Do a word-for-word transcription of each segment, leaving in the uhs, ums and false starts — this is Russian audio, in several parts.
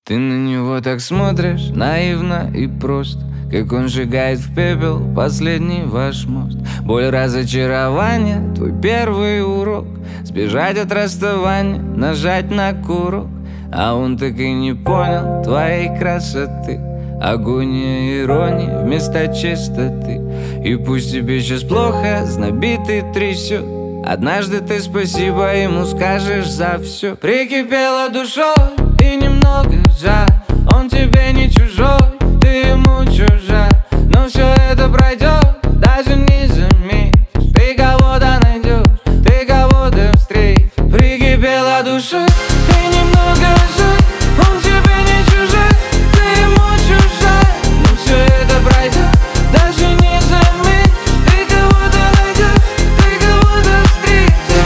Ты на него так смотришь наивно и просто, как он сжигает в пепел последний ваш мост. Боль разочарования, твой первый урок. Сбежать от расставания, нажать на курок. А он так и не понял твоей красоты. Агония иронии вместо чистоты. И пусть тебе сейчас плохо, знобит и трясет, однажды ты спасибо ему скажешь за все. Прикипела душой и немного жаль, он тебе не чужой, ты ему чужая. Но все это пройдет, даже не заметишь. Ты кого-то найдешь, ты кого-то встретишь. Прикипела душой и немного жаль, он тебе не чужой, ты ему чужая. Но все это пройдет, даже не заметишь. Ты кого-то найдешь, ты кого-то встретишь.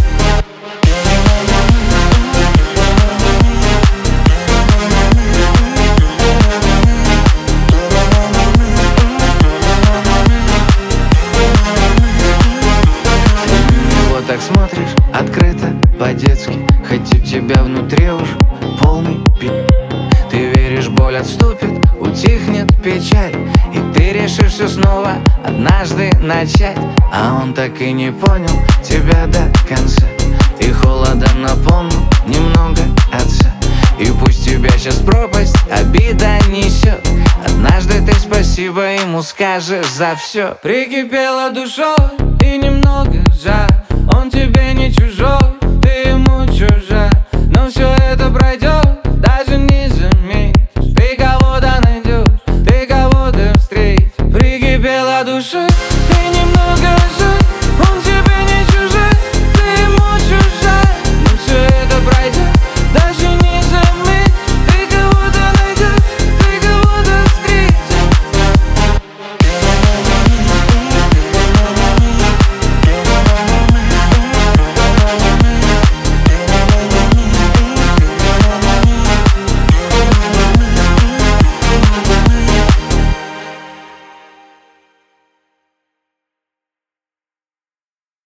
Ты на него так смотришь открыто, по-детски, хоть у тебя внутри уже полный пи***. Ты веришь, боль отступит, утихнет печаль, и ты решишь все снова однажды начать. А он так и не понял тебя до конца, и холодом наполнил немного отца. И пусть тебя сейчас пропасть обида несет, однажды ты спасибо ему скажешь за все. Прикипела душой и немного жаль, он тебе не